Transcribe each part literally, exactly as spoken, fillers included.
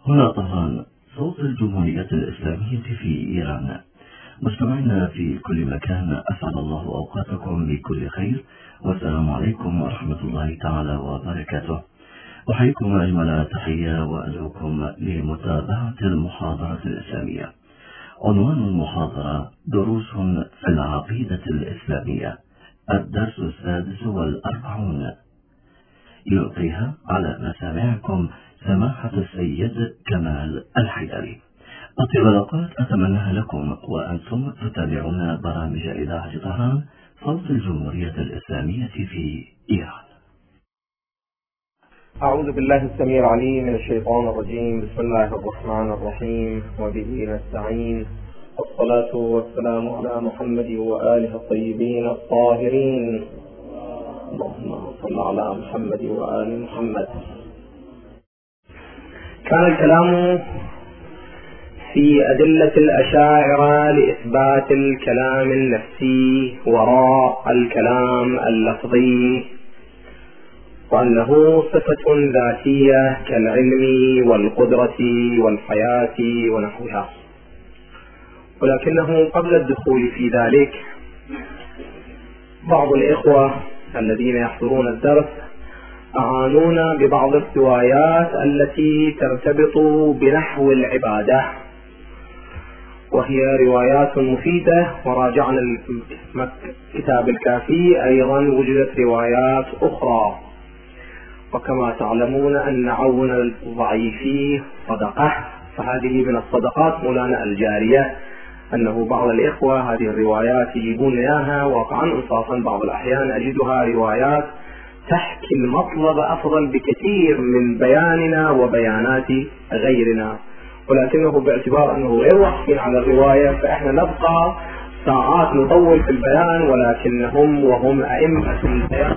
هنا طهران، صوت الجمهورية الإسلامية في إيران. مستمعينا في كل مكان، أسعد الله أوقاتكم بكل خير، والسلام عليكم ورحمة الله تعالى وبركاته. أحييكم أجمل تحية وأدعوكم لمتابعة المحاضرة الإسلامية. عنوان المحاضرة: دروس في العقيدة الإسلامية، الدرس السادس والأربعون. يلقيها على مسامعكم سماحة السيد كمال الحيدري. أطيب الأوقات أتمناها لكم وأنتم تتابعون برامج إذاعة طهران، صوت الجمهورية الإسلامية في إيران. أعوذ بالله السميع العليم من الشيطان الرجيم. بسم الله الرحمن الرحيم، وبه نستعين، والصلاة والسلام على محمد وآله الطيبين الطاهرين. اللهم صل على محمد وآل محمد. كان الكلام في أدلة الأشاعرة لإثبات الكلام النفسي وراء الكلام اللفظي، وأنه صفة ذاتية كالعلم والقدرة والحياة ونحوها. ولكنه قبل الدخول في ذلك، بعض الإخوة الذين يحضرون الدرس أعانونا ببعض الروايات التي ترتبط بنحو العبادة، وهي روايات مفيدة، وراجعنا الكتاب الكافي أيضا وجدت روايات أخرى. وكما تعلمون أن عون الضعيف صدقة، فهذه من الصدقات مولانا الجارية، أنه بعض الإخوة هذه الروايات يجيبون إياها، وقعا إنصافا بعض الأحيان أجدها روايات تحكي المطلب أفضل بكثير من بياننا وبيانات غيرنا، ولكنه باعتبار أنه غير واقفين على الرواية فإحنا نبقى ساعات نطول في البيان، ولكنهم وهم أئمة البيان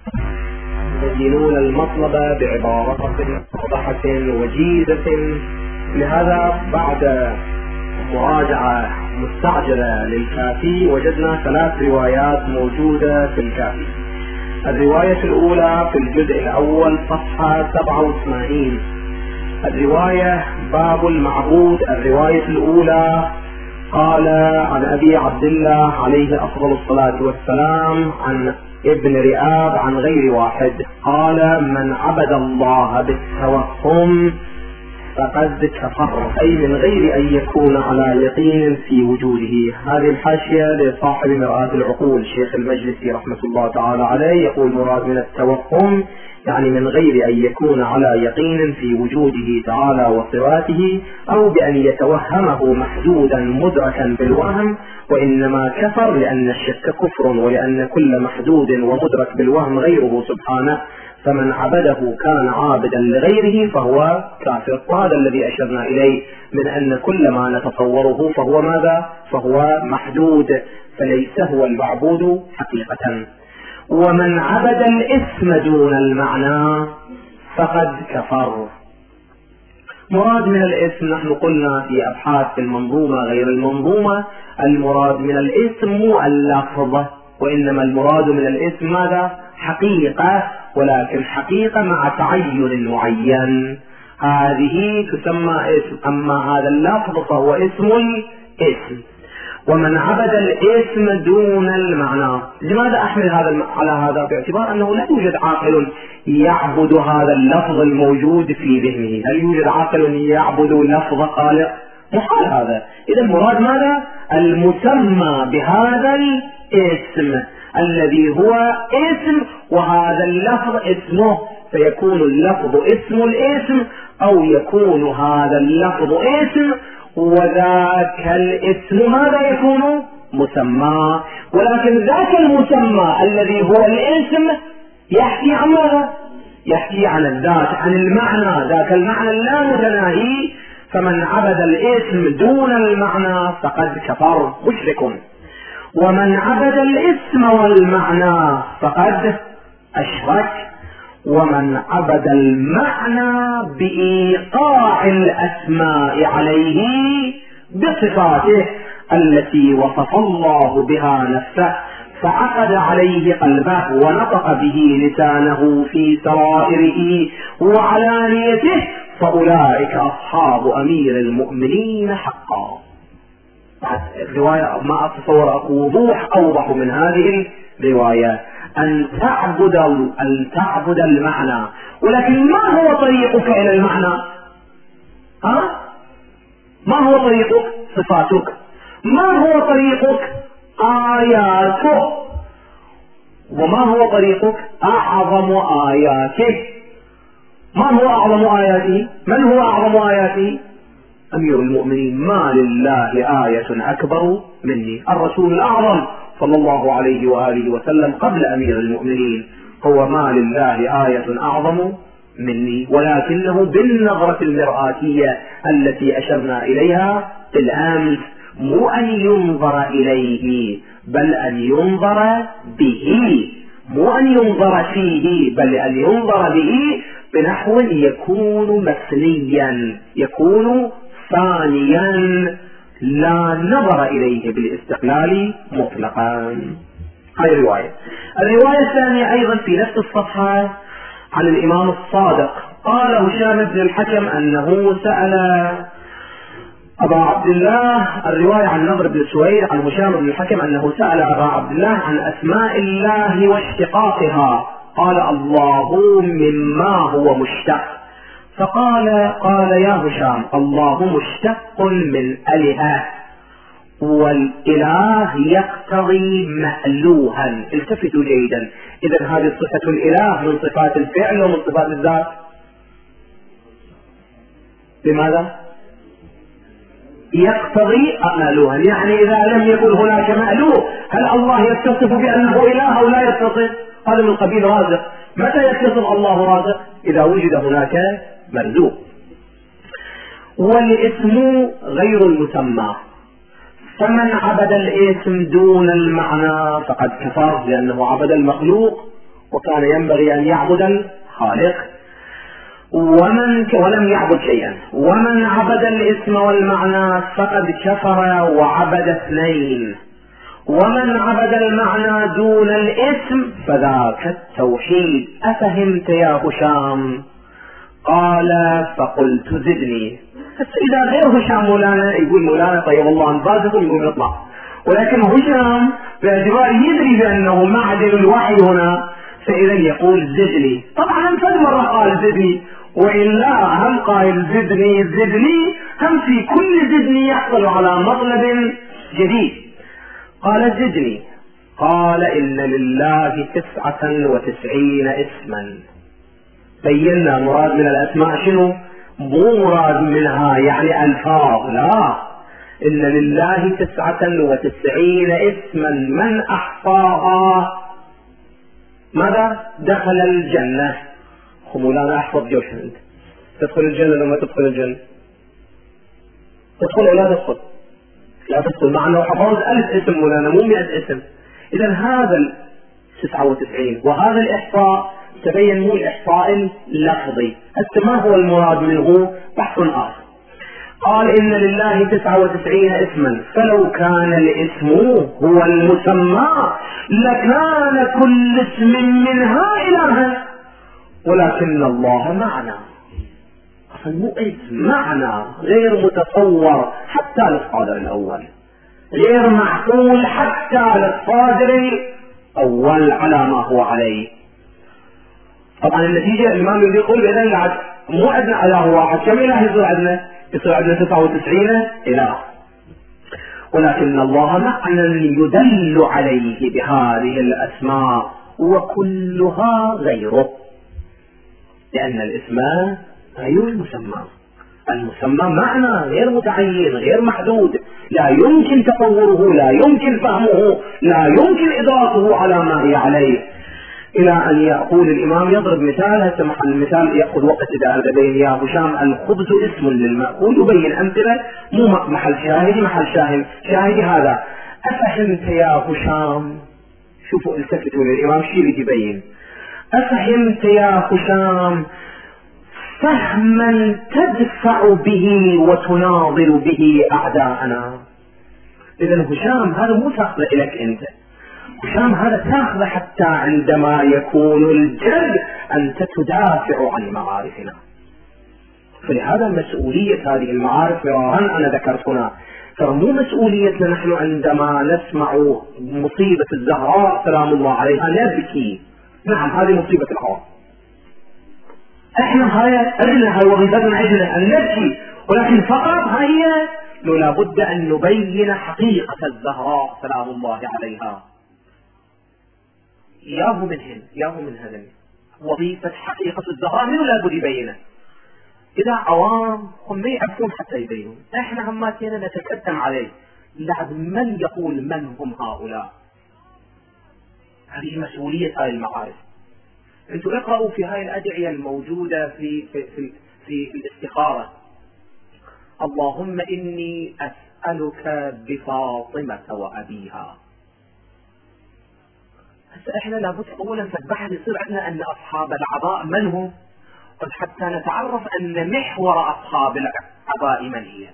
يبينون المطلب بعبارات واضحة وجيزة. لهذا بعد مراجعة مستعجلة للكافي وجدنا ثلاث روايات موجودة في الكافي. الرواية الأولى في الجزء الأول صفحة سبعة وثمانين، الرواية باب المعبود. الرواية الأولى قال عن أبي عبد الله عليه أفضل الصلاة والسلام عن ابن رئاب عن غير واحد قال: من عبد الله بالتوهم فقد كفر، أي من غير أن يكون على يقين في وجوده. هذه الحاشية لصاحب مرآة العقول شيخ المجلسي رحمة الله تعالى عليه، يقول: مراد من التوهم يعني من غير أن يكون على يقين في وجوده تعالى وصفاته، أو بأن يتوهمه محدودا مدركا بالوهم، وإنما كفر لأن الشك كفر، ولأن كل محدود ومدرك بالوهم غيره سبحانه، فمن عبده كان عابدا لغيره فهو كافر. وهذا الذي أشرنا إليه من أن كل ما نتصوره فهو ماذا؟ فهو محدود، فليس هو المعبود حقيقة. ومن عبد الاسم دون المعنى فقد كفر. مراد من الاسم، نحن قلنا في أبحاث المنظومة غير المنظومة، المراد من الاسم اللفظ، وإنما المراد من الاسم ماذا؟ حقيقة، ولكن حقيقة مع تعين معين، هذه تسمى اسم. أما هذا اللفظ فهو اسم الاسم. ومن عبد الاسم دون المعنى. لماذا أحمل هذا على هذا؟ باعتبار أنه لا يوجد عاقل يعبد هذا اللفظ الموجود في ذهنه. هل يوجد عاقل يعبد لفظ خالق؟ محال هذا. إذا المراد ماذا؟ المسمى بهذا الاسم الذي هو اسم، وهذا اللفظ اسمه، فيكون اللفظ اسم الاسم، أو يكون هذا اللفظ اسم وذاك الاسم ماذا يكون؟ مسمى. ولكن ذاك المسمى الذي هو الاسم يحكي عن ماذا؟ يحكي عن الذات، عن المعنى، ذاك المعنى اللامتناهي. فمن عبد الاسم دون المعنى فقد كفر، مشرك. ومن عبد الاسم والمعنى فقد أشرك. ومن عبد المعنى بإيقاع الأسماء عليه بصفاته التي وصف الله بها نفسه فعقد عليه قلبه ونطق به لسانه في سرائره وعلانيته، فأولئك أصحاب أمير المؤمنين حقا. الرواية ما أتصور أكو وضوح أوضح من هذه الرواية، أن تعبد أن تعبد المعنى، ولكن ما هو طريقك إلى المعنى؟ ها؟ ما هو طريقك؟ صفاتك. ما هو طريقك؟ آياتك. وما هو طريقك؟ أعظم آياته. ما هو أعظم آياته؟ من هو أعظم آياته؟ أمير المؤمنين. ما لله آية أكبر مني. الرسول الأعظم صلى الله عليه وآله وسلم قبل أمير المؤمنين هو ما لله آية أعظم مني، ولكنه بالنظرة المرآتية التي أشرنا إليها بالأمس، مو أن ينظر إليه بل أن ينظر به، مو أن ينظر فيه بل أن ينظر به بنحو يكون مثنيا، يكون ثانيا، لا نظر إليه بالاستقلال مطلقا. هاي الرواية. الرواية الثانية أيضا في نفس الصفحة عن الإمام الصادق، قال هشام بن الحكم أنه سأل أبا عبد الله، الرواية عن نضر بن سويد عن هشام بن الحكم أنه سأل أبا عبد الله عن أسماء الله واشتقاقها، قال الله مما هو مشتق، فقال قال يا هشام الله مشتق من أله، والإله يقتضي مألوها. التفتوا جيدا، إذا هذه صفة الإله من صفات الفعل ومن صفات الذات. لماذا؟ يقتضي مألوها، يعني إذا لم يكن هناك مألوه هل الله يتصف بأنه إله أو لا يتصف؟ هذا من قبيل رازق. متى يتصف الله رازق؟ إذا وجد هناك مرزوق. والاسم غير المسمى، فمن عبد الاسم دون المعنى فقد كفر، لأنه عبد المخلوق وكان ينبغي أن يعبد الخالق، ومن ولم يعبد شيئا. ومن عبد الاسم والمعنى فقد كفر وعبد اثنين، ومن عبد المعنى دون الاسم فذاك التوحيد. أفهمت يا هشام؟ قال فقلت زدني. إذا غير هشام مولانا يقول مولانا طيب الله انبازكم يقول نطلع، ولكن هشام باعتباره يدري بأنه معدن الوحي هنا، فإذا يقول زدني. طبعا فد مرة قال زدني، وإلا هم قائل زدني زدني، هم في كل زدني يحصل على مطلب جديد. قال زدني. قال إن لله تسعة وتسعين اسما. بينا مراد من الأسماء شنو؟ مو مراد منها يعني ألفاظ، لا، إن لله تسعة وتسعين اسما من أحصاها ماذا؟ دخل الجنة. مولانا أحفظ جوش انت، تدخل الجنة لما تدخل الجنة، تدخل ولا تدخل؟ لا تدخل، مع أنه حفظ ألف اسم مولانا مو مئة اسم. إذا هذا تسعة وتسعين وهذا الإحصاء تبين مو الإحصاء اللفظي. هسه ما هو المراد منه؟ بحث آخر. قال إن لله تسعة وتسعين اسما، فلو كان الاسم هو المسمى لكان كل اسم منها إلها، ولكن الله معنى، مو اسم، معنى غير متصور حتى للصادر الأول، غير معقول حتى للصادر الأول على ما هو عليه. طبعا النتيجة الإمام يقول إذا العد مو عندنا إله واحد، كم إله يصير عندنا؟ يصير عندنا تسعة وتسعين إله، ولكن الله معنى يدل عليه بهذه الأسماء وكلها غيره، لأن الاسم غير المسمى. المسمى معنى غير متعين غير محدود، لا يمكن تصوره، لا يمكن فهمه، لا يمكن إدراكه على ما هي عليه. إلى أن يقول الإمام يضرب مثال، هسه محل المثال يأخذ وقت إذا بين يا هشام الخبز اسم للمأكول، يبين أمثلة مو محل شاهدي، محل شاهد شاهدي هذا. أفهمت يا هشام؟ شوفوا التفتوا للإمام شيء اللي يبين. أفهمت يا هشام فهما تدفع به وتناظر به أعداءنا. إذا هشام هذا مو تأخذ إليك أنت، هشام هذا تأخذ حتى عندما يكون الجد أنت تدافع عن معارفنا. فلهذا مسؤولية هذه المعارف مرارا أنا ذكرت هنا، فمو مسؤوليتنا نحن عندما نسمع مصيبة الزهراء سلام الله عليها نبكي، نعم هذه مصيبة العوام، احنا هاي أجلنا، هاي وظيفتنا عندنا أن نبكي، ولكن فقط هي لا بد أن نبين حقيقة الزهراء سلام الله عليها. ياه منهن ياه من هذا وظيفة حقيقة الزهراء منه لا بد يبينه. إذا عوام هم ما يعرفون حتى يبينون، احنا هماتنا نتكتم عليه، لعد من يقول من هم هؤلاء؟ هذه مسؤولية هاي المعارف. انتم اقرأوا في هاي الأدعية الموجودة في في في, في الاستخارة: اللهم إني أسألك بفاطمة وأبيها. هسه احنا لابد أولا فالبحث يصير عندنا أن أصحاب العباء من هم، حتى نتعرف أن محور أصحاب العباء من هي،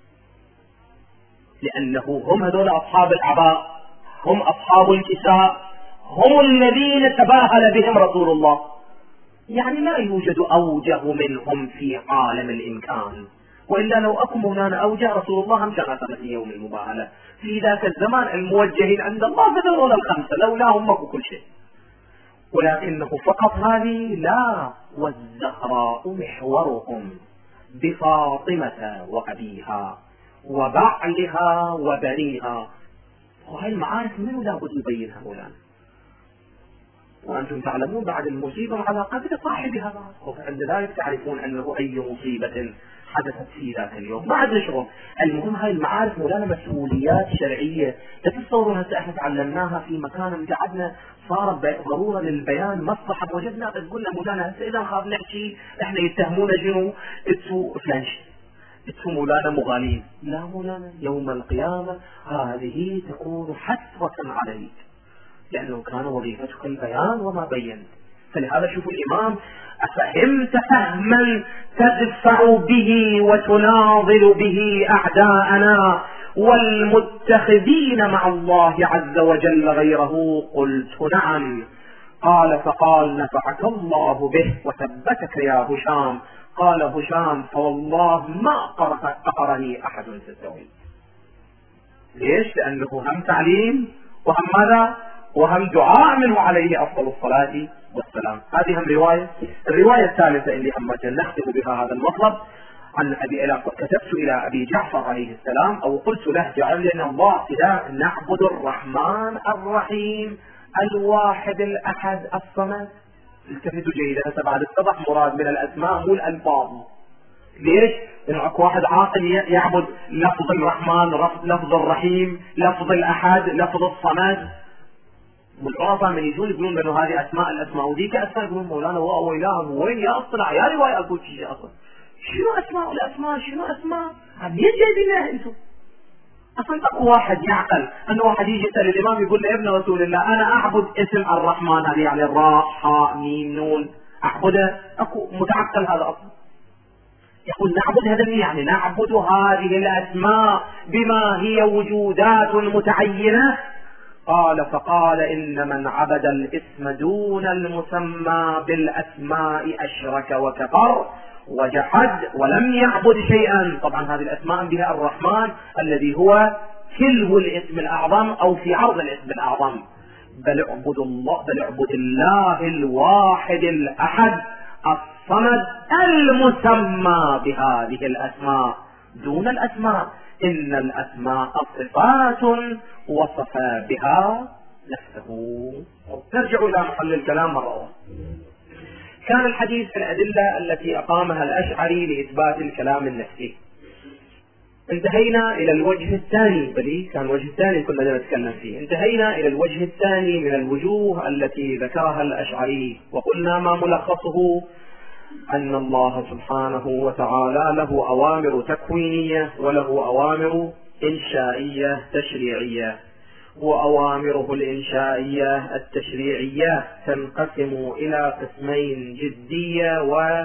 لأنه هم هذول أصحاب العباء، هم أصحاب الكساء، هم الذين تباهل بهم رسول الله، يعني لا يوجد أوجه منهم في عالم الإمكان، وإلا لو أكو مولانا أوجه رسول الله هم كان في يوم المباهلة في ذاك الزمان الموجهين عند الله فذول الخمسة لولاهم ماكو كل شيء، ولكنه فقط هذه لا، والزهراء محورهم بفاطمة وأبيها وبعلها وبنيها. وهي المعارف منه لا بد يبينها مولانا، وأنتم تعلمون بعد المصيبة على قدر صاحبها، وعند ذلك تعرفون أنه أي مصيبة حدثت في ذاك اليوم ما عندنا شغل. المهم هاي المعارف مولانا مسؤوليات شرعية، لا تتصورون هسه احنا تعلمناها في مكان قعدنا صار ضرورة للبيان مصلحة، وجدنا تقول لنا مولانا هسه إذا خاف نحكي احنا يتهمونا جنو انتوا فلان شيء، انتوا مولانا مغالين. لا مولانا، يوم القيامة هذه تكون حسرة عليك، لأنه كان وظيفتك البيان وما بينت. فلهذا شوفوا الإمام: أفهمت فهما تدفع به وتناضل به أعداءنا والمتخذين مع الله عز وجل غيره؟ قلت نعم. قال: فقال: نفعك الله به وثبتك يا هشام. قال هشام: فوالله ما قهرني أحد في الزوج. ليش؟ لأنه هم تعليم وهم ماذا؟ وهم دعاء منه عليه أفضل الصلاة والسلام. هذه هم رواية. الرواية الثالثة اللي هم نختم بها هذا المطلب عن أبي إلى كتبت إلى أبي جعفر عليه السلام أو قلت له: جعل لنا الله ابتداء نعبد الرحمن الرحيم الواحد الأحد الصمد. التفتوا جيدا، بعد اتضح مراد من الأسماء مو الألفاظ. ليش؟ لأنه أكو واحد عاقل يعبد لفظ الرحمن، لفظ الرحيم، لفظ الأحد، لفظ الصمد. والعرفاء من يجون يقولون انه هذه اسماء الاسماء وذيك اسماء، يقولون مولانا هو اله وين يا اصطنع يا روايه اقول شيء اصلا شنو اسماء الاسماء شنو اسماء هذه جايبينها انتم اصلا. اكو واحد يعقل انه واحد يجي يسال الامام يقول له: ابن رسول الله انا اعبد اسم الرحمن، هذه يعني الراء حاء ميم نون اعبده؟ اكو متعقل هذا اصلا يقول نعبد هذا يعني نعبد هذه الاسماء بما هي وجودات متعينه؟ قال: فقال: إن من عبد الاسم دون المسمى بالأسماء أشرك وكفر وجحد ولم يعبد شيئا. طبعا هذه الأسماء بها الرحمن الذي هو كله الاسم الأعظم أو في عرض الاسم الأعظم، بل اعبد الله بل اعبد الله الواحد الأحد الصمد المسمى بهذه الأسماء دون الأسماء. إن الأسماء صفات وصف بها نفسه. نرجع إلى محل الكلام مرة أخرى. كان الحديث في الأدلة التي أقامها الأشعري لإثبات الكلام النفسي. انتهينا إلى الوجه الثاني، بل كان الوجه الثاني كنا نتكلم فيه. انتهينا إلى الوجه الثاني من الوجوه التي ذكرها الأشعري، وقلنا ما ملخصه: أن الله سبحانه وتعالى له أوامر تكوينية وله أوامر إنشائية تشريعية، وأوامره الإنشائية التشريعية تنقسم إلى قسمين: جدية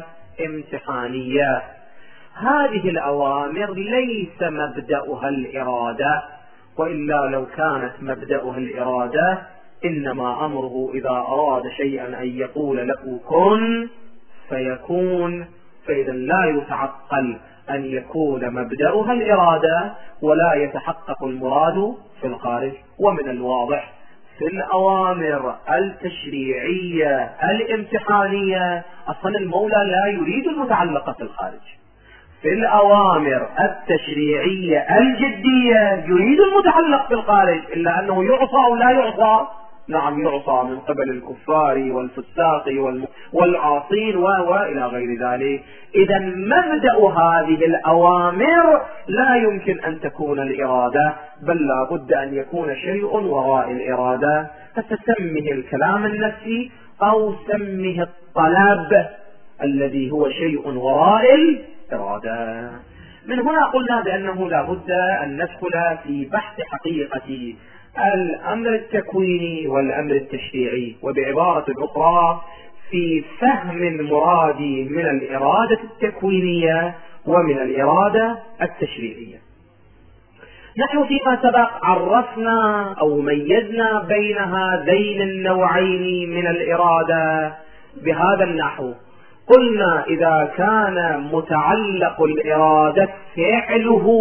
وامتحانية. هذه الأوامر ليس مبدأها الإرادة، وإلا لو كانت مبدأها الإرادة إنما أمره إذا أراد شيئا أن يقول له كن فيكون، فإذا لا يتعقل أن يكون مبدأها الإرادة ولا يتحقق المراد في الخارج. ومن الواضح في الأوامر التشريعية الامتحانية أصلا المولى لا يريد المتعلقة في الخارج. في الأوامر التشريعية الجدية يريد المتعلق في الخارج، إلا أنه يعصى أو لا يعصى. نعم يعصى من قبل الكفار والفساق والعاصين وإلى غير ذلك. إذا مبدأ هذه الأوامر لا يمكن أن تكون الإرادة، بل لا بد أن يكون شيء وراء الإرادة، فتسمه الكلام النفسي أو سمه الطلب الذي هو شيء وراء الإرادة. من هنا قلنا بأنه لا بد أن ندخل في بحث حقيقة الأمر التكويني والأمر التشريعي، وبعبارة أخرى في فهم المراد من الإرادة التكوينية ومن الإرادة التشريعية. نحن فيما سبق عرفنا أو ميزنا بين هذين النوعين من الإرادة بهذا النحو. قلنا إذا كان متعلق الإرادة فعله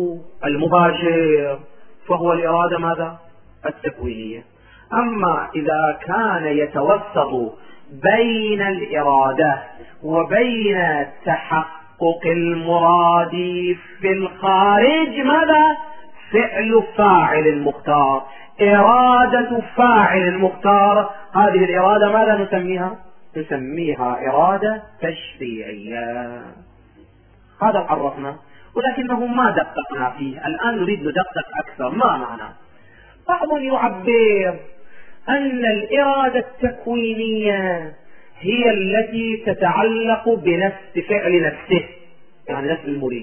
المباشر فهو الإرادة ماذا؟ التكوينية. أما إذا كان يتوسط بين الإرادة وبين تحقق المراد في الخارج ماذا؟ فعل فاعل مختار، إرادة فاعل مختار. هذه الإرادة ماذا نسميها؟ نسميها إرادة تشريعية. هذا عرفنا، ولكنه ما دققنا فيه. الآن نريد ندقق أكثر. ما معنى؟ بعض يعبر أن الإرادة التكوينية هي التي تتعلق بنفس فعل نفسه، يعني نفس المريد.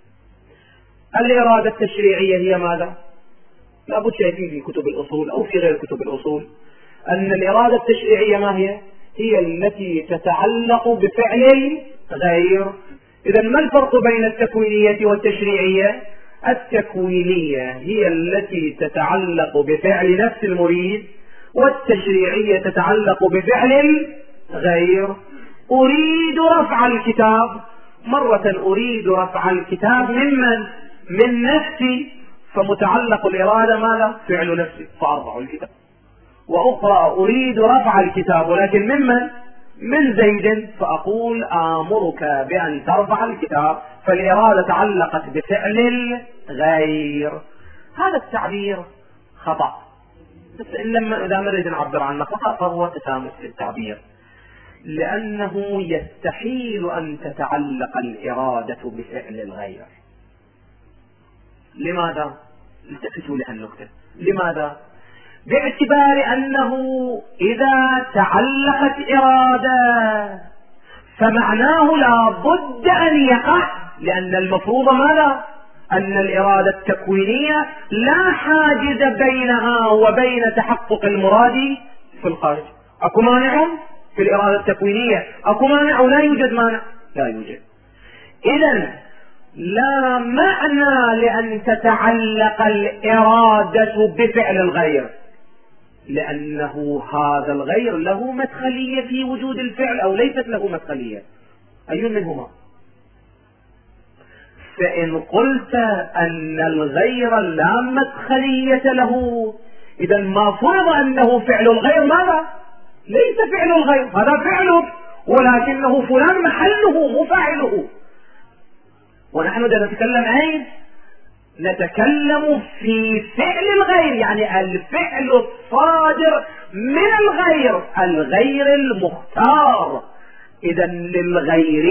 الإرادة التشريعية هي ماذا؟ لابد شايفين في كتب الأصول أو في غير كتب الأصول أن الإرادة التشريعية ما هي؟ هي التي تتعلق بفعل غير. إذا ما الفرق بين التكوينية والتشريعية؟ التكوينية هي التي تتعلق بفعل نفس المريد، والتشريعية تتعلق بفعل غير. أريد رفع الكتاب، مرة أريد رفع الكتاب ممن؟ من نفسي، فمتعلق الإرادة ماذا؟ فعل نفسي فأرفع الكتاب. وأخرى أريد رفع الكتاب ولكن ممن؟ من زيد، فأقول آمرك بأن ترفع الكتاب، فالإرادة تعلقت بفعل غير. هذا التعبير خطأ، بس لما إذا نريد نعبر عنه خطأ فهو تسامح في التعبير، لأنه يستحيل أن تتعلق الإرادة بفعل الغير. لماذا؟ التفتوا لهالنكتة. لماذا؟ باعتبار أنه إذا تعلقت إرادة فمعناه لا بد أن يقع، لأن المفروض ماذا؟ أن الإرادة التكوينية لا حاجز بينها وبين تحقق المراد في الخارج. أكو مانع في الإرادة التكوينية؟ أكو مانع ولا يوجد مانع؟ لا يوجد. إذن لا معنى لأن تتعلق الإرادة بفعل الغير، لأنه هذا الغير له مدخلية في وجود الفعل أو ليست له مدخلية. أي منهما؟ فإن قلت أن الغير لا مدخلية له، إذا ما فرض أنه فعل الغير ماذا؟ ليس فعل الغير، هذا فعله ولكنه فلان محله مو فاعله. ونحن نتكلم أين؟ نتكلم في فعل الغير، يعني الفعل الصادر من الغير، الغير المختار. إذا للغير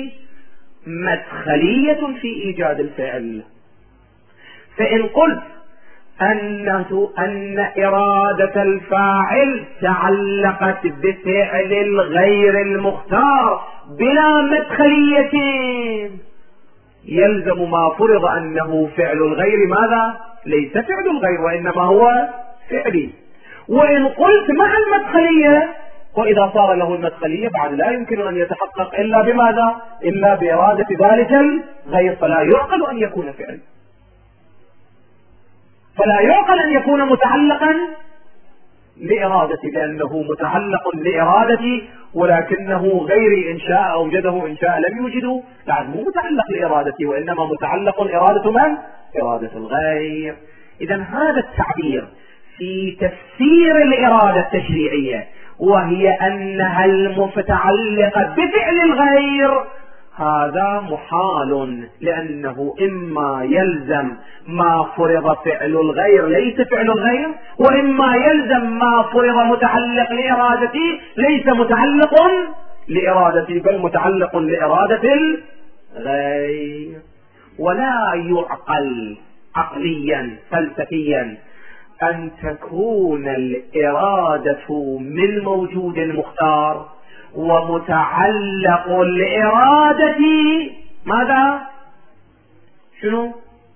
مدخلية في إيجاد الفعل. فإن قلت أنه أن إرادة الفاعل تعلقت بفعل الغير المختار بلا مدخلية، يلزم ما فرض أنه فعل الغير ماذا؟ ليس فعل الغير وإنما هو فعلي. وإن قلت مع المدخلية، وإذا صار له المدخلية بعد لا يمكن أن يتحقق إلا بماذا؟ إلا بإرادة ذلك الغير، فلا يعقل أن يكون فعل، فلا يعقل أن يكون متعلقا لإرادتي لأنه متعلق لإرادتي، ولكنه غير إن شاء أوجده إن شاء لم يوجده. يعني مو متعلق لإرادتي وإنما متعلق إرادة من؟ إرادة الغير. إذا هذا التعبير في تفسير الإرادة التشريعية، وهي أنها المتعلقة بفعل الغير، هذا محال، لأنه إما يلزم ما فرض فعل الغير ليس فعل الغير، وإما يلزم ما فرض متعلق لإرادتي ليس متعلق لإرادتي بل متعلق لإرادة الغير. ولا يعقل عقليا فلسفيا أن تكون الإرادة من موجود مختار ومتعلق الإرادة ماذا؟ شنو؟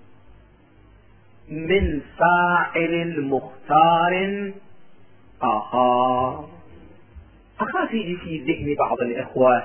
من فاعل مختار آخر. أخاف يجي في ذهن بعض الإخوة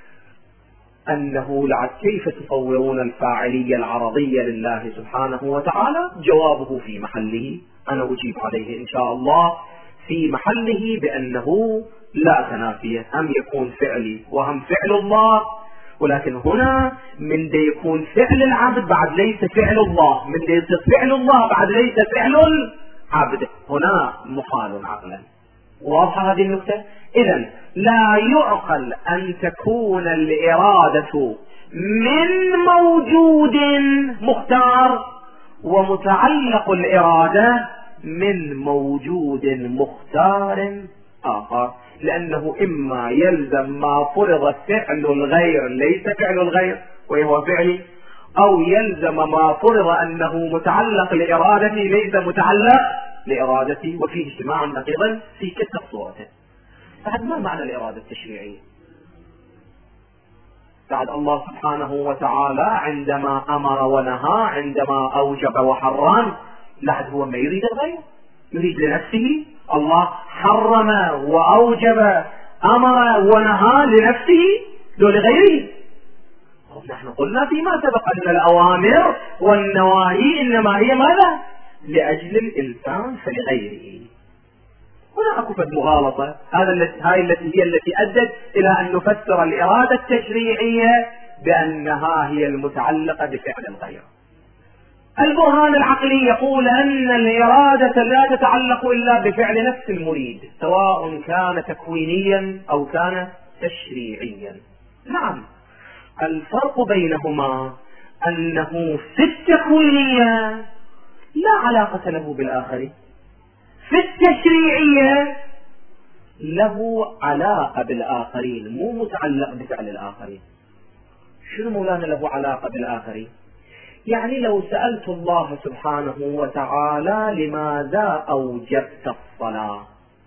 أنه لعد كيف تصورون الفاعلية العرضية لله سبحانه وتعالى؟ جوابه في محله، أنا أجيب عليه إن شاء الله في محله بأنه لا تنافية، هم يكون فعلي وهم فعل الله، ولكن هنا من دي يكون فعل العبد بعد ليس فعل الله، من دي يصير فعل الله بعد ليس فعل العبد، هنا محال عقلا. واضحة هذه النقطة؟ إذن لا يعقل أن تكون الإرادة من موجود مختار ومتعلق الإرادة من موجود مختار آخر، لأنه إما يلزم ما فرض فعل الغير ليس فعل الغير وهو فعلي، أو يلزم ما فرض أنه متعلق لإرادتي ليس متعلق لإرادتي، وفيه اجتماع نقيضا في كتاب صورته. بعد ما معنى الإرادة التشريعية؟ بعد الله سبحانه وتعالى عندما أمر ونهى، عندما أوجب وحرم، لعد هو ما يريد الغير، يريد لنفسه. الله حرم وأوجب، أمر ونهى لنفسه لو لغيره. نحن قلنا فيما سبق أن الأوامر والنواهي إنما هي ماذا؟ لأجل الإنسان فلغيره. هنا أكو فد مغالطة، هذا التي هاي التي هي التي أدت إلى أن نفسر الإرادة التشريعية بأنها هي المتعلقة بفعل الغير. البرهان العقلي يقول أن الإرادة لا تتعلق إلا بفعل نفس المريد، سواء كان تكوينيا أو كان تشريعيا. نعم، الفرق بينهما أنه في التكوينية لا علاقة له بالآخرين، في التشريعية له علاقة بالآخرين، مو متعلق بفعل الآخرين. شنو مولانا له علاقة بالآخرين؟ يعني لو سألت الله سبحانه وتعالى لماذا أوجبت الصلاة،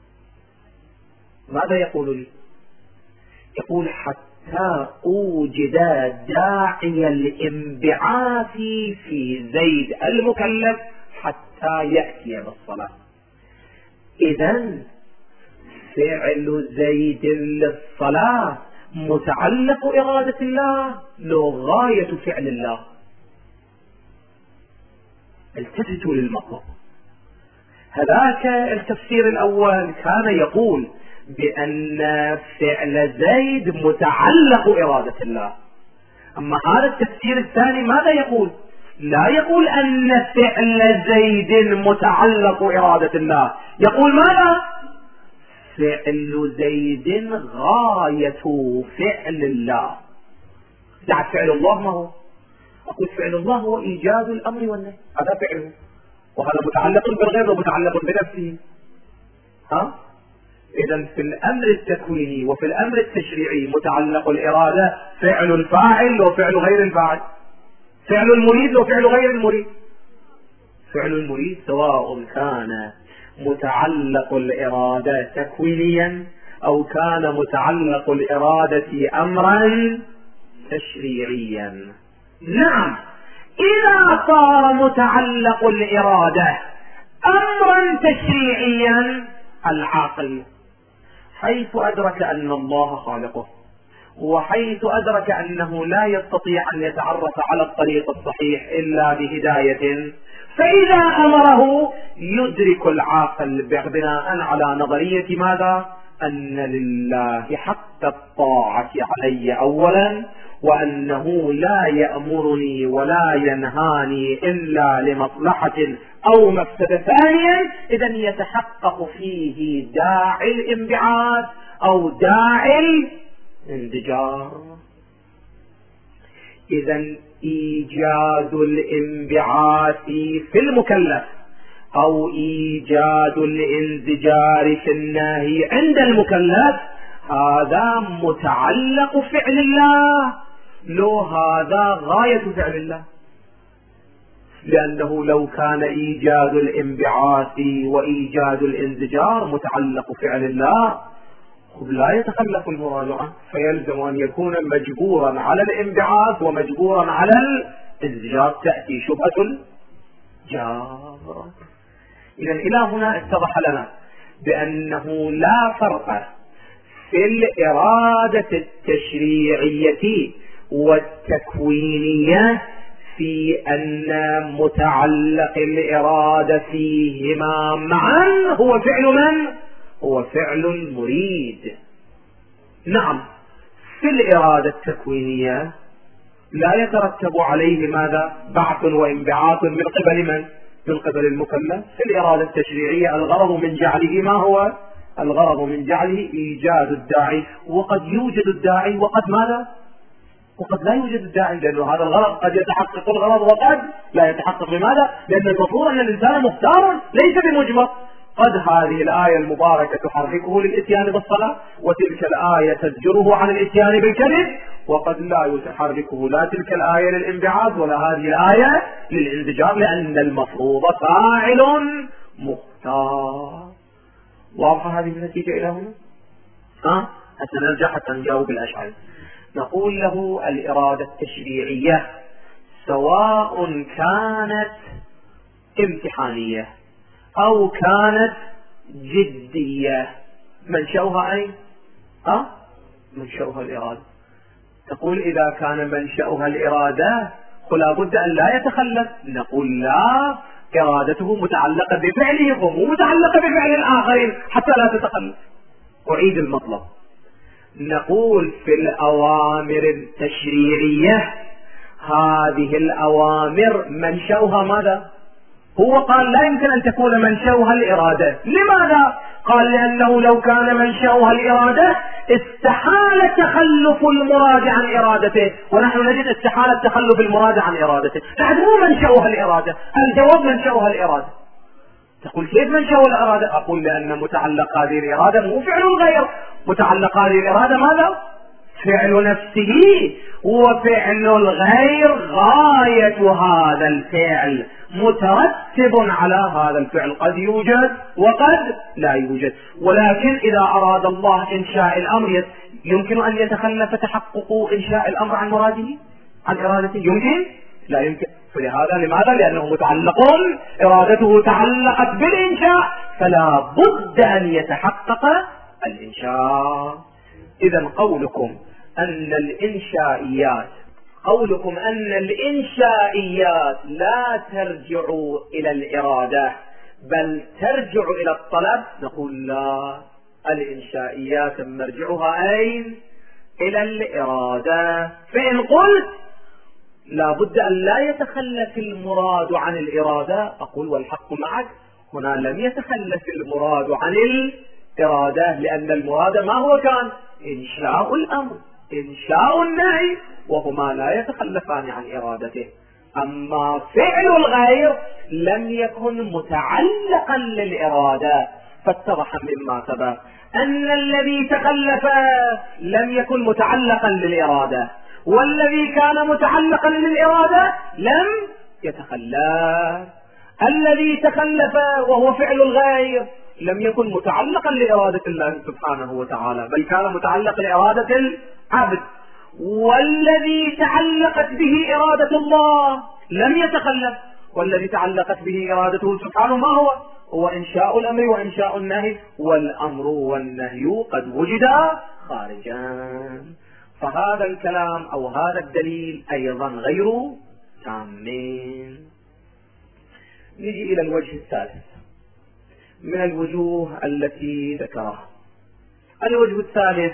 ماذا يقول لي؟ يقول حتى أوجد داعي الانبعاث في زيد المكلف حتى يأتي بالصلاة. إذن فعل زيد للصلاة متعلق إرادة الله لو غاية فعل الله. التفتوا للمطلب. هذاك التفسير الأول كان يقول بأن فعل زيد متعلق إرادة الله، أما هذا التفسير الثاني ماذا يقول؟ لا يقول أن فعل زيد متعلق إرادة الله، يقول ماذا؟ فعل زيد غاية فعل الله. لا فعل الله ما هو؟ أقول فعل الله هو إيجاد الأمر والنهي، هذا فعله، وهذا متعلق بالغير ومتعلق بنفسه. ها؟ إذا في الأمر التكويني وفي الأمر التشريعي متعلق الإرادة فعل الفاعل وفعل غير الفاعل، فعل المريد وفعل غير المريد. فعل المريد سواء كان متعلق الإرادة تكوينيا أو كان متعلق الإرادة أمرا تشريعيا. نعم، إذا صار متعلق الإرادة أمرا تشريعيا، العاقل حيث أدرك أن الله خالقه وحيث أدرك أنه لا يستطيع أن يتعرف على الطريق الصحيح إلا بهداية، فإذا أمره يدرك العاقل بناء على نظرية ماذا؟ أن لله حق الطاعة علي أولا، وأنه لا يأمرني ولا ينهاني إلا لمصلحة أو مفسدة ثانيا. إذن يتحقق فيه داعي الانبعاث أو داعي الانزجار. إذن إيجاد الانبعاث في المكلف أو إيجاد الانزجار في الناهي عند المكلف هذا متعلق فعل الله، لو هذا غاية فعل الله، لأنه لو كان إيجاد الانبعاث وإيجاد الانزجار متعلق فعل الله لا يتخلف المراد عنه، فيلزم أن يكون مجبورا على الانبعاث ومجبورا على الانزجار، تأتي شبهة الجار. إذا إلى هنا اتضح لنا بأنه لا فرق في الإرادة التشريعية والتكوينية في أن متعلق الإرادة فيهما معا هو فعل من؟ هو فعل المريد. نعم، في الإرادة التكوينية لا يترتب عليه ماذا؟ بعث وانبعاث من قبل من؟ من قبل المكلف. في الإرادة التشريعية الغرض من جعله ما هو؟ الغرض من جعله إيجاد الداعي، وقد يوجد الداعي وقد ماذا؟ وقد لا يوجد الداعي، لأنه هذا الغرض قد يتحقق الغرض وقد لا يتحقق. لماذا؟ لأن المفروض أن الإنسان مختار ليس بمجبر. قد هذه الآية المباركة تحركه للإتيان بالصلاة، وتلك الآية تزجره عن الإتيان بالكذب، وقد لا يتحركه لا تلك الآية للانبعاث ولا هذه الآية للانزجار، لأن المفروض فاعل مختار. واضحة هذه النتيجة إلى هنا؟ ها؟ حتى نرجع حتى نجاوب الأشعار. نقول له الإرادة التشريعية سواء كانت امتحانية أو كانت جدية منشأها أين؟ أه؟ منشأها الإرادة. تقول إذا كان منشأها الإرادة فلا بد أن لا يتخلف. نقول لا، إرادته متعلقة بفعله ومو متعلقة بفعل الآخرين حتى لا تتخلف. أعيد المطلب. نقول في الأوامر التشريعية هذه الأوامر منشأها ماذا؟ هو قال لا يمكن أن تكون منشأها الإرادة. لماذا؟ قال لأنه لو كان منشأها الإرادة استحال تخلف المراد عن إرادته، ونحن نجد استحال تخلف المراد عن إرادته. نحن مو منشأها الإرادة، الجواب منشأها الإرادة. تقول كيف منشأها الإرادة؟ أقول لأن متعلق هذه الإرادة مو فعل الغير، متعلق هذه الإرادة ماذا؟ فعل نفسه، وفعل الغير غاية هذا الفعل مترتب على هذا الفعل، قد يوجد وقد لا يوجد. ولكن إذا أراد الله إنشاء الأمر يمكن أن يتخلف تحقق إنشاء الأمر عن مراده عن إرادته؟ يمكن؟ لا يمكن. فلهذا لماذا؟ لأنه متعلق، إرادته تعلقت بالإنشاء، فلا بد أن يتحقق الإنشاء. إذن قولكم أن الإنشائيات قولكم أن الإنشائيات لا ترجع إلى الإرادة بل ترجع إلى الطلب، نقول لا، الإنشائيات مرجعها أين؟ إلى الإرادة. فإن قلت لا بد أن لا يتخلف المراد عن الإرادة، أقول والحق معك، هنا لم يتخلف المراد عن الإرادة، لأن المراد ما هو كان؟ إنشاء الأمر، إنشاء النهي، وهما لا يتخلفان عن إرادته. أما فعل الغير لم يكن متعلقا للإرادة، فاتضح مما سبق أن الذي تخلف لم يكن متعلقا للإرادة، والذي كان متعلقا للإرادة لم يتخلف. الذي تخلف وهو فعل الغير لم يكن متعلقا لإرادة الله سبحانه وتعالى، بل كان متعلق لإرادة العبد. والذي تعلقت به إرادة الله لم يتخلف، والذي تعلقت به إرادته سبحانه ما هو؟ هو إنشاء الأمر وإنشاء النهي، والأمر والنهي قد وجدا خارجا. فهذا الكلام أو هذا الدليل أيضا غير تامين. نجي إلى الوجه الثالث من الوجوه التي ذكرها. الوجه الثالث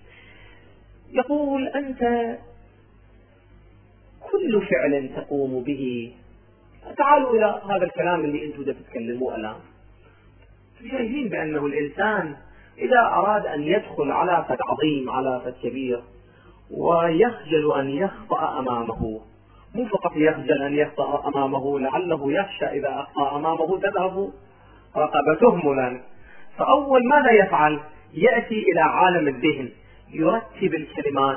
يقول أنت كل فعل تقوم به، تعالوا إلى هذا الكلام اللي أنتم تتكلموا الآن، جاهزين بأنه الإنسان إذا أراد أن يدخل على فد عظيم على فد كبير ويخجل أن يخطأ أمامه، مو فقط يخجل أن يخطأ أمامه، لعله يخشى إذا أخطأ أمامه تذهب رقبته مولا، فأول ماذا يفعل؟ يأتي إلى عالم الذهن، يرتب الكلمات،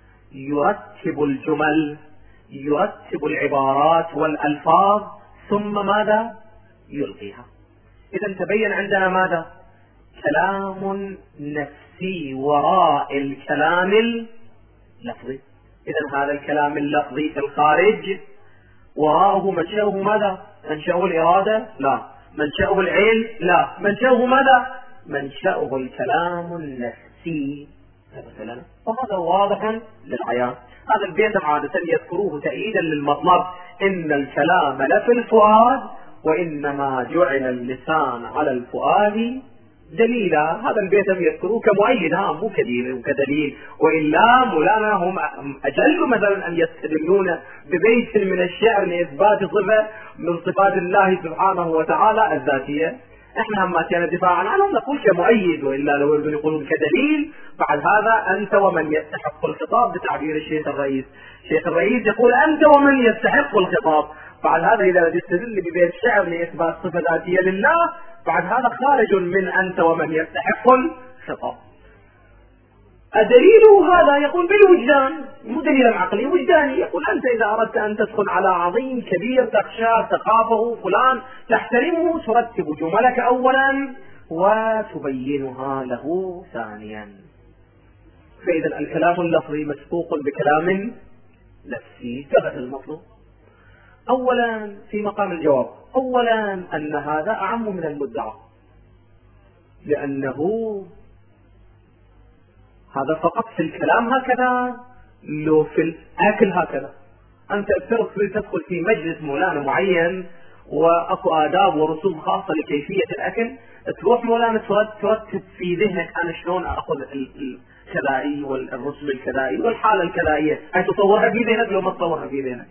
يرتب الجمل، يرتب العبارات والألفاظ، ثم ماذا؟ يلقيها. إذا تبين عندنا ماذا؟ كلام نفسي وراء الكلام اللفظي. إذا هذا الكلام اللفظي في الخارج وراءه منشأه ماذا؟ منشأه الإرادة؟ لا. منشأه العلم؟ لا. منشأه ماذا؟ منشأه الكلام النفسي مثلا. وهذا واضح للعيان. هذا البيت عادة يذكروه تأييدا للمطلب، إن الكلام لفي الفؤاد وإنما جعل اللسان على الفؤاد دليلا. هذا البيت يذكروه كمؤيد، ها مو كدليل، وإلا مولانا هم أجل مثلا أن يستدلون ببيت من الشعر لإثبات صفة من صفات الله سبحانه وتعالى الذاتية. احنا هم كان دفاعا عنهم نقول كمؤيد، وإلا لو يقولون كدليل بعد هذا أنت ومن يستحق الخطاب بتعبير الشيخ الرئيس. الشيخ الرئيس يقول أنت ومن يستحق الخطاب، بعد هذا إذا يستدل ببيت شعر لإثبات صفة ذاتية لله بعد هذا خارج من أنت ومن يستحق الخطاب. الدليل هذا يقول بالوجدان، مو دليل عقلي، وجداني. يقول أنت إذا أردت أن تدخل على عظيم كبير تخشى تخافه فلان تحترمه، ترتب جملك أولا وتبينها له ثانيا. فإذا الكلام اللفظي مسبوق بكلام نفسي. ثبت المطلوب أولا في مقام الجواب، أولا أن هذا أعم من المدعى، لأنه هذا فقط في الكلام هكذا، لو في الأكل هكذا. أنت افترض تدخل في مجلس مولانا معين وأكو آداب ورسوم خاصة لكيفية الأكل، تروح مولانا ترتب في ذهنك أنا شلون أخذ الكذائي والرسم الكذائي والحالة الكذائية، أن تصورها في ذهنك لو ما تصورها في ذهنك.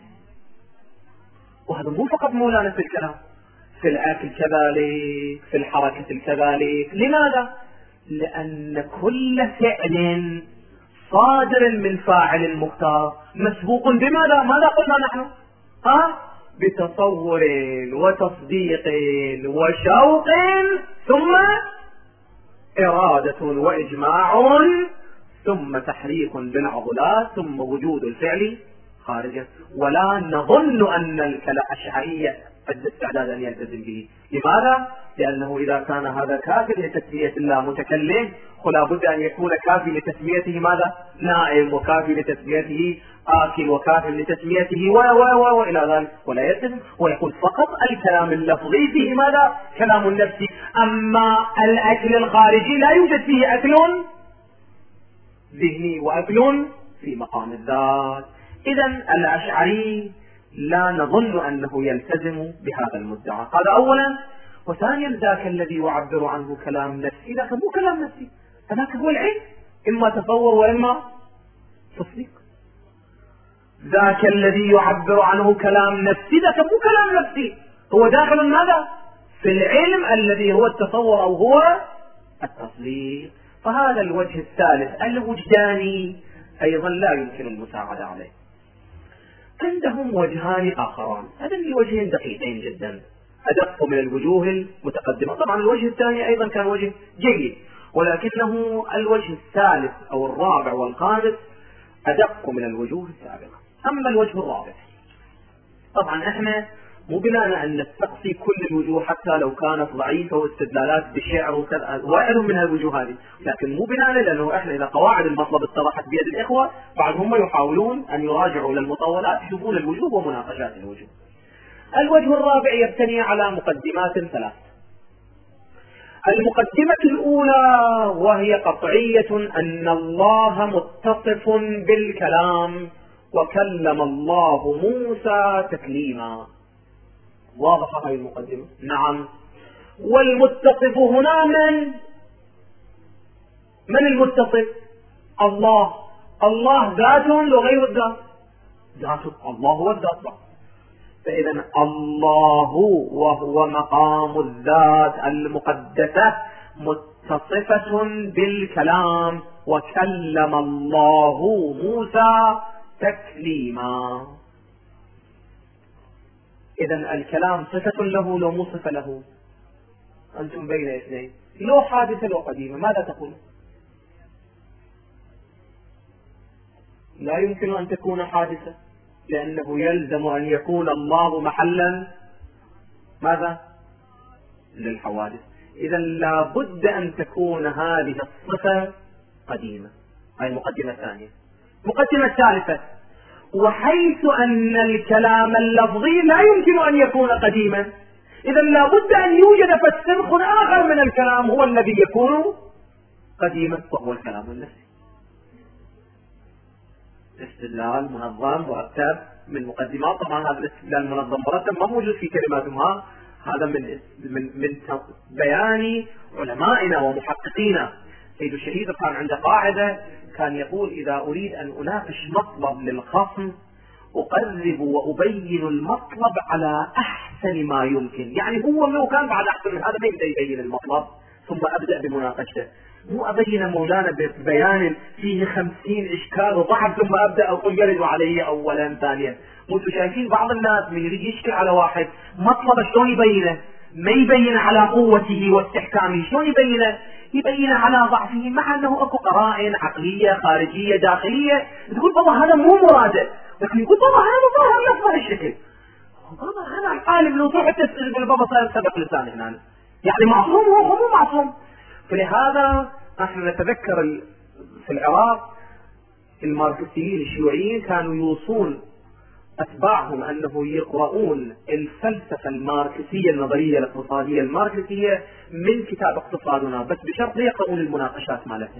وهذا مو فقط مولانا في الكلام، في الأكل كذلك، في الحركة كذلك. لماذا؟ لأن كل فعل صادر من فاعل مختار مسبوق بماذا؟ ماذا قلنا نحن؟ ها؟ بتصور وتصديق وشوق ثم إرادة وإجماع ثم تحريك بالعضلات ثم وجود الفعل خارجه. ولا نظن أن الأشعرية قد استعداد أن يلتزم به. لماذا؟ لأنه إذا كان هذا كافي لتسمية الله متكلم فلا بد أن يكون كافي لتسميته ماذا؟ نائم، وكافي لتسميته آكل، وكافي لتسميته و و و وإلى ذلك، ولا يلتزم ويقول فقط الكلام اللفظي فيه ماذا؟ كلام نفسي. أما الأكل الخارجي لا يوجد فيه أكل ذهني وأكل في مقام الذات. إذا الأشعري لا نظن أنه يلتزم بهذا المدعى. هذا أولا. وثانيا ذاك الذي يعبر عنه كلام نفسي ذاك مو كلام نفسي، هذاك هو العلم، إما تصور وإما تصديق. ذاك الذي يعبر عنه كلام نفسي ذاك مو كلام نفسي، هو داخل ماذا؟ في العلم الذي هو التصور أو هو التصديق. فهذا الوجه الثالث الوجداني أيضا لا يمكن المساعدة عليه. عندهم وجهان آخران، هذين الوجهين دقيقين جدا، أدق من الوجوه المتقدمة. طبعا الوجه الثاني أيضا كان وجه جيد، ولكنه الوجه الثالث أو الرابع والخامس أدق من الوجوه السابقة. أما الوجه الرابع، طبعا احنا مو بناء أن نستقصي كل الوجوه حتى لو كانت ضعيفة واستدلالات بشعر وكذا، واحد من الوجوه هذه، لكن مو بناء لأنه احنا إذا قواعد المطلب اتضحت بيد الإخوة بعد هم يحاولون أن يراجعوا للمطولات يشوفون الوجوه ومناقشات الوجوه. الوجه الرابع يبتني على مقدمات ثلاث. المقدمة الأولى وهي قطعية أن الله متصف بالكلام، وكلم الله موسى تكليما. واضحة هذه المقدمة؟ نعم. والمتصف هنا من؟ من المتصف؟ الله. الله ذات وغير الذات؟ ذات. الله هو الذات. فإذا الله وهو مقام الذات المقدسة متصفة بالكلام، وكلم الله موسى تكليما. إذا الكلام صفة له لو مو صفة له؟ أنتم بين اثنين، لو حادثة لو قديمة، ماذا تقول؟ لا يمكن أن تكون حادثة، لأنه يلزم أن يكون الله محلا ماذا؟ للحوادث. إذا لا بد أن تكون هذه الصفة قديمة. هذه المقدمة الثانية. المقدمة الثالثة: وحيث أن الكلام اللفظي لا يمكن أن يكون قديما، إذا لا بد أن يوجد فالسنخ آخر من الكلام هو الذي يكون قديما، وهو الكلام النفسي. استدلال منظم مرتب من مقدمات. طبعا هذا الاستدلال المنظم مرتب ما موجود في كلماتهم، هذا من من من بيان علمائنا ومحققينا. سيد الشهيد كان عنده قاعدة، كان يقول: إذا أريد أن أناقش مطلب للخصم أقرب وأبين المطلب على أحسن ما يمكن. يعني هو لو كان بعد أحسن من هذا ما يبدأ يبين المطلب ثم أبدأ بمناقشته، مو أبين مولانا ببيان فيه خمسين إشكال وضعف ثم أبدأ أقول يردوا علي أولا ثانيا. وانتم شايفين بعض الناس من يريد يشكل على واحد مطلب شلون يبينه؟ ما يبين على قوته واستحكامه، شلون يبينه؟ يبين على ضعفه، مع أنه أكو قرائن عقلية خارجية داخلية تقول بابا هذا مو مراده، لكن يقول بابا هذا ظاهر يفضل الشكل. بابا هذا العالم لو تروح تسأل يقول بابا صار سبق لسان هنا، يعني معصوم هو مو معصوم. فلهذا نحن نتذكر في العراق الماركسيين الشيوعيين كانوا يوصون أتباعهم أنه يقرؤون الفلسفة الماركسية النظرية الاقتصادية الماركسية من كتاب اقتصادنا، بس بشرط لا يقرؤون المناقشات مالته،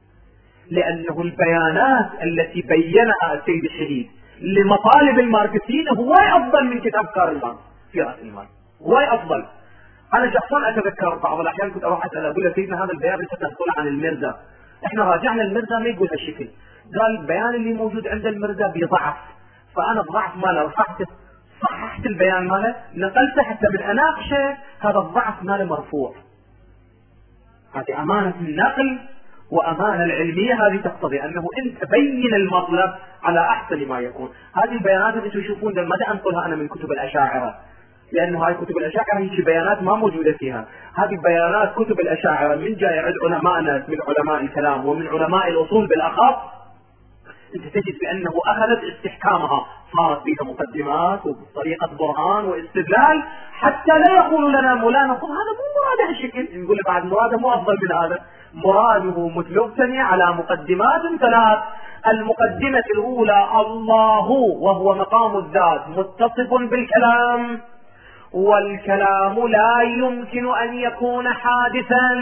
لأنه البيانات التي بينها السيد الشهيد لمطالب الماركسيين هو أفضل من كتاب كارل ماركس في رأس المال، هو أفضل. أنا شخصا أتذكر بعض الأحيان كنت أروح أسأل أقول سيدنا هذا البيان ليس تقول عن المرزا، إحنا راجعنا المرزا ما يقول هالشكل، قال البيان اللي موجود عند المرزا بضعف، فأنا بضعف ماله رفعت صححت البيان ماله نقلته حتى من أناقشه هذا الضعف ماله مرفوع. هذه أمانة النقل وأمانة العلمية، هذه تقتضي أنه أنت بين المطلب على أحسن ما يكون. هذه البيانات اللي تشوفون ده متى أنقلها أنا من كتب الأشاعرة، لأنه هاي كتب الأشاعرة هي بيانات ما موجودة فيها. هذه بيانات كتب الأشاعرة من جاي عند علماءنا من علماء الكلام ومن علماء الأصول بالأخص، أنت تجد بأنه أخذت استحكامها، صارت فيها مقدمات وطريقة برهان واستدلال، حتى لا يقول لنا مولانا طب هذا مو مراده هالشكل، نقول بعد مراده مو أفضل من هذا، مراده متلبسني على مقدمات ثلاث. المقدمة الأولى: الله وهو مقام الذات متصف بالكلام، والكلام لا يمكن أن يكون حادثا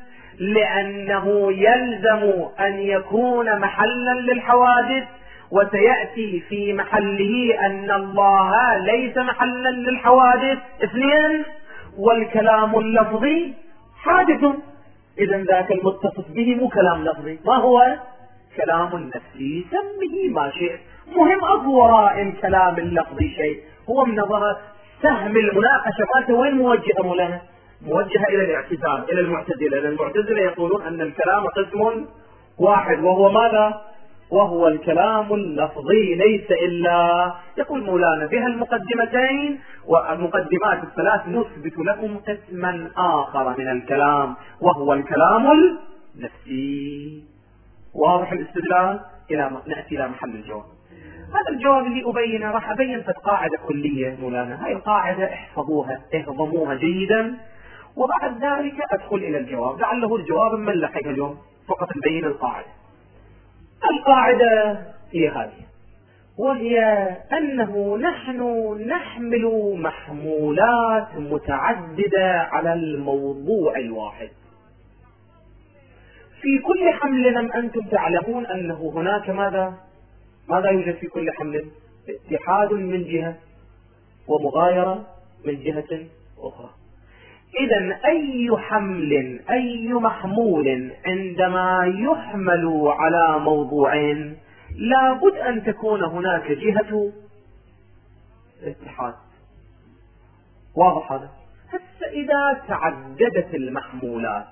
لأنه يلزم أن يكون محلا للحوادث، وسيأتي في محله أن الله ليس محلا للحوادث. اثنين: والكلام اللفظي حادث، إذا ذاك المتصف به مو كلام لفظي، ما هو؟ كلام نفسي، سميه ما شئت، مهم أكو وراء الكلام اللفظي شيء. هو من نظر سهم المناقشة مالته وين موجهة مولانا؟ موجهة إلى الاعتزال، إلى المعتزلة، لأن المعتزلة يقولون أن الكلام قسم واحد وهو ماذا؟ وهو الكلام اللفظي، ليس إلا يقول مولانا بها المقدمتين والمقدمات الثلاث نثبت لكم قسما آخر من الكلام وهو الكلام النفسي. واضح الاستدلال؟ إلى نأتي إلى محل الجواب. هذا الجواب اللي أبينه راح أبين في قاعدة كلية مولانا، هاي القاعدة احفظوها اهضموها جيدا، وبعد ذلك أدخل إلى الجواب، لعله الجواب ملحق اليوم، فقط نبين القاعدة. القاعدة هي هذه: وهي أنه نحن نحمل محمولات متعددة على الموضوع الواحد. في كل حمل أنتم تعلمون أنه هناك ماذا؟ ماذا يوجد في كل حمل؟ اتحاد من جهة ومغايرة من جهة أخرى. إذن أي حمل أي محمول عندما يحمل على موضوعين لابد أن تكون هناك جهة اتحاد. واضح هذا؟ هسه إذا تعددت المحمولات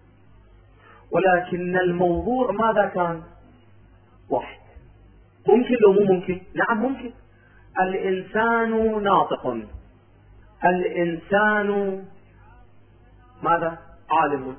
ولكن الموضوع ماذا كان؟ واحد، ممكن لو مو ممكن؟ نعم ممكن. الإنسان ناطق، الإنسان ماذا؟ عالم،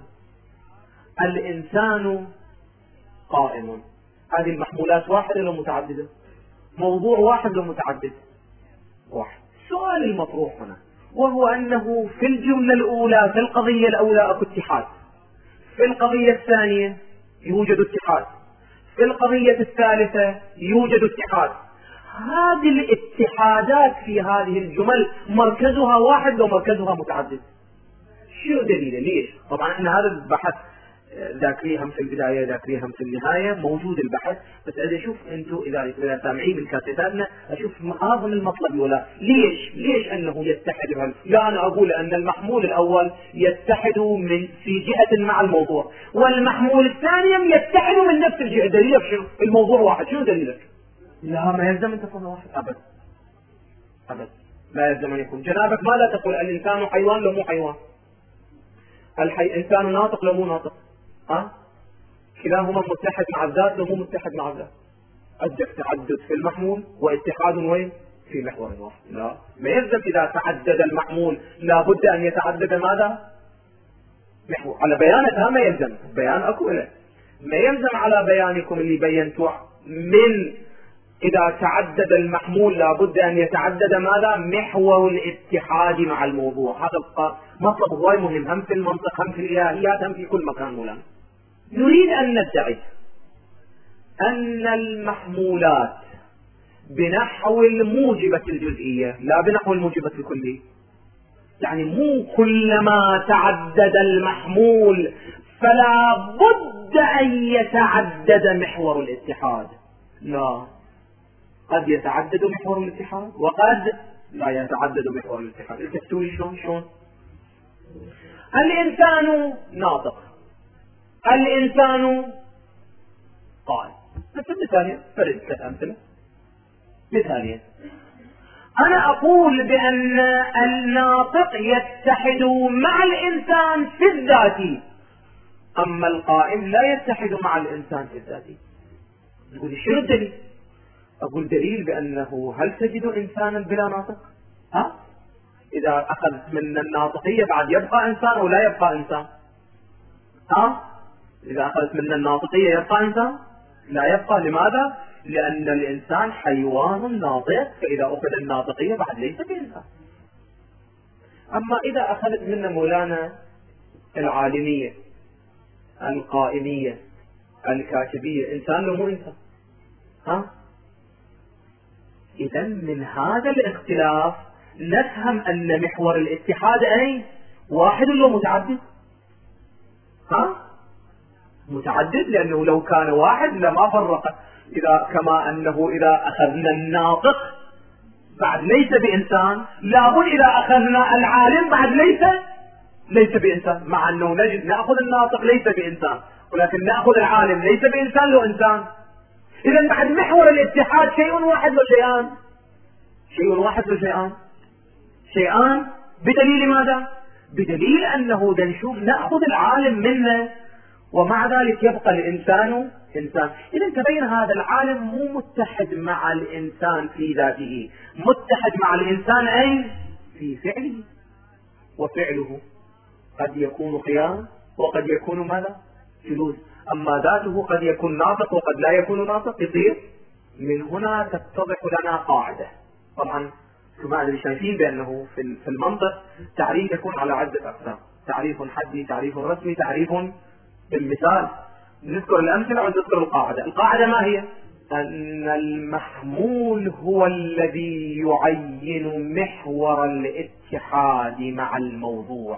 الإنسان قائم. هذه المحمولات واحدة ولا متعددة؟ موضوع واحد ولا متعدد؟ واحد. السؤال المطروح هنا وهو أنه في الجملة الأولى في القضية الأولى أكو اتحاد، في القضية الثانية يوجد اتحاد، في القضية الثالثة يوجد اتحاد. هذه الاتحادات في هذه الجمل مركزها واحد ومركزها متعدد. شو دليله؟ ليش؟ طبعا احنا هذا البحث ذاكريهم في البداية ذاكريهم في النهاية، موجود البحث، بس أنا أشوف أنتم إذا إذا سامعين بالكاسيتاتنا أشوف أعظم المطلب ولا ليش؟ ليش أنه يتحد؟ لا يعني أنا أقول أن المحمول الأول يتحد من في جهة مع الموضوع، والمحمول الثاني يتحد من نفس الجهة. دليلك شنو؟ الموضوع واحد. شنو دليلك؟ لا ما يلزم أن تكون واحد أبدا أبدا، لا يلزم أن يكون. جنابك ماذا تقول؟ الإنسان حيوان لو مو حيوان؟ الحي إنسان ناطق لو مو ناطق؟ ها؟ كلاهما متحد مع الذات لو مو متحد مع الذات؟ عندك تعدد في المحمول واتحاد وين؟ في محور واحد. لا ما يلزم إذا تعدد المحمول لابد أن يتعدد ماذا؟ محور. على بيانتها ما يلزم، بيان أكو له ما يلزم على بيانكم اللي بينتوه من إذا تعدد المحمول لابد أن يتعدد ماذا؟ محور الاتحاد مع الموضوع. هذا مطلب غاية مهم هم في المنطق هم في الإلهيات هم في كل مكان مولانا. نريد أن ندعي أن المحمولات بنحو الموجبة الجزئية لا بنحو الموجبة الكلية. يعني مو كلما تعدد المحمول فلا بد أن يتعدد محور الاتحاد، لا، قد يتعدد محور الاتحاد وقد لا يتعدد محور الاتحاد. التفتوا لي شلون شلون؟ الإنسان ناطق، الإنسان قائم. مثالية فرد ثلاث أمثلة. مثالية أنا أقول بأن الناطق يتحد مع الإنسان في الذات، أما القائم لا يتحد مع الإنسان في الذات. تقول شنو الدليل؟ أقول دليل بأنه هل تجد إنسانا بلا ناطق؟ ها؟ إذا أخذت من الناطقية بعد يبقى إنسان أو لا يبقى إنسان؟ ها؟ إذا أخذت من الناطقية يبقى إنسان؟ لا يبقى. لماذا؟ لأن الإنسان حيوان ناطق، فإذا أخذ الناطقية بعد ليس بإنسان. أما إذا أخذت منا مولانا العالمية القائمية الكاتبية، إنسان لو مو إنسان؟ ها؟ إذا من هذا الاختلاف نفهم أن محور الاتحاد أي واحد ولا متعدد؟ ها؟ متعدد، لأنه لو كان واحد لما فرق. إذا كما أنه إذا أخذنا الناطق بعد ليس بإنسان، لابد إذا أخذنا العالم بعد ليس ليس بإنسان، مع أنه نجد نأخذ الناطق ليس بإنسان ولكن نأخذ العالم ليس بإنسان لو إنسان. إذا بعد محور الاتحاد شيء واحد وشيئان، شيء واحد وشيئان، شيئان. بدليل ماذا؟ بدليل أنه نشوف نأخذ العالم منه ومع ذلك يبقى الإنسان إنسان. إذا تبين هذا العالم مو متحد مع الإنسان في ذاته، متحد مع الإنسان أي في فعله، وفعله قد يكون قيام وقد يكون ماذا؟ جلوس. أما ذاته قد يكون ناطق وقد لا يكون ناطق. يصير من هنا تتضح لنا قاعدة. طبعا كما أدري شايفين بأنه في المنطق تعريف يكون على عدة أقسام: تعريف حدي، تعريف رسمي، تعريف بالمثال. نذكر الأمثلة ونذكر القاعدة. القاعدة ما هي؟ أن المحمول هو الذي يعين محور الاتحاد مع الموضوع،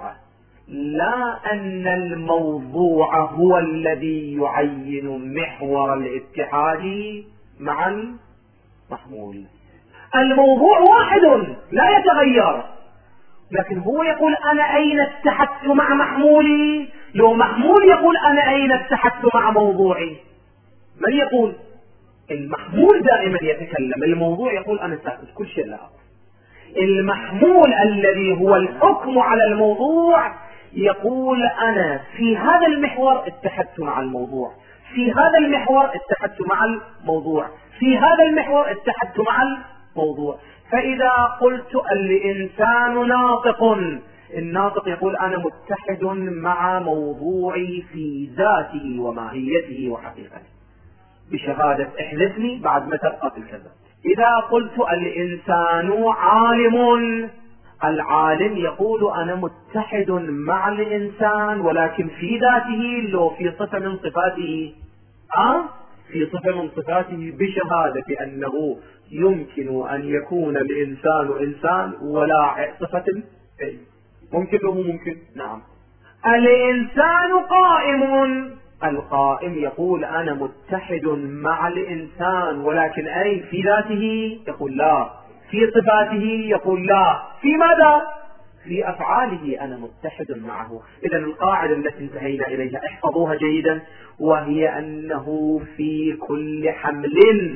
لا أن الموضوع هو الذي يعين محور الاتحاد مع المحمول. الموضوع واحد لا يتغير، لكن هو يقول أنا أين اتحدت مع محمولي، لو محمول يقول أنا أين اتحدت مع موضوعي. من يقول؟ المحمول دائما يتكلم، الموضوع يقول أنا ساكت كل شيء لا أقول. المحمول الذي هو الحكم على الموضوع يقول أنا في هذا المحور اتحدت مع الموضوع، في هذا المحور اتحدت مع الموضوع، في هذا المحور اتحدت مع الموضوع. فإذا قلت الإنسان ناطق، الناطق يقول أنا متحد مع موضوعي في ذاته وماهيته وحقيقته بشهادة احذفني بعد ما تبقى في الكذا. إذا قلت الإنسان عالم، العالم يقول أنا متحد مع الإنسان ولكن في ذاته، لو في صفة من صفاته أه؟ في صفة من صفاته بشهادة أنه يمكن أن يكون الإنسان إنسان ولا صفة أي. ممكن له ممكن نعم. الإنسان قائم، القائم يقول أنا متحد مع الإنسان ولكن أي في ذاته يقول لا، في صفاته يقول لا، في ماذا؟ في أفعاله أنا متحد معه. إذا القاعدة التي انتهينا إليها احفظوها جيدا، وهي أنه في كل حمل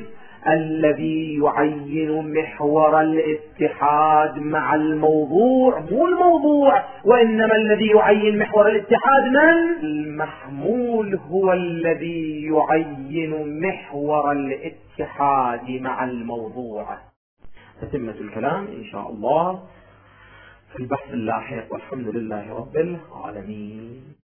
الذي يعين محور الاتحاد مع الموضوع، مو الموضوع وإنما الذي يعين محور الاتحاد من؟ المحمول هو الذي يعين محور الاتحاد مع الموضوع. تتمة الكلام إن شاء الله في البحث اللاحق، والحمد لله رب العالمين.